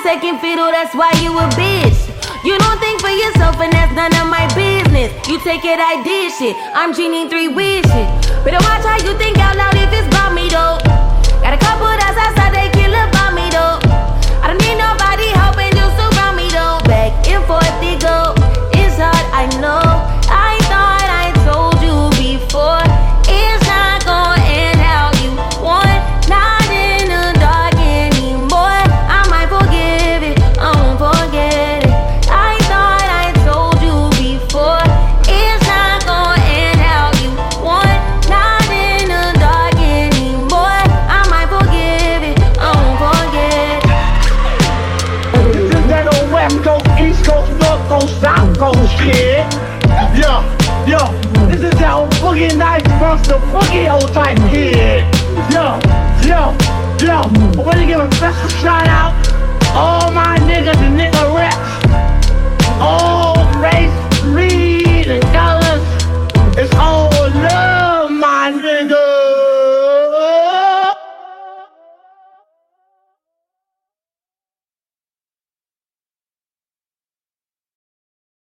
second fiddle, that's why you a bitch. You don't think for yourself and that's none of my business. You take it, I did shit. I'm Genie 3 wishes. Better watch how you think out loud if it's about me though. Got a couple that's outside, they kill about me though. I don't need nobody helping you surround me though. Back and forth they go. It's hard, I know. I thought I told you before. It's not gonna end how you want. Not in the dark anymore. I might forgive it, I won't forget it. I thought I told you before. It's not gonna end how you want. Not in the dark anymore. I might forgive it, I won't forget it. This is that old West Coast, East Coast, North Coast, South Coast shit. Yo, this is that old Boogie Nights versus the Boogie old type kid. Yo, I want to give a special shout out all my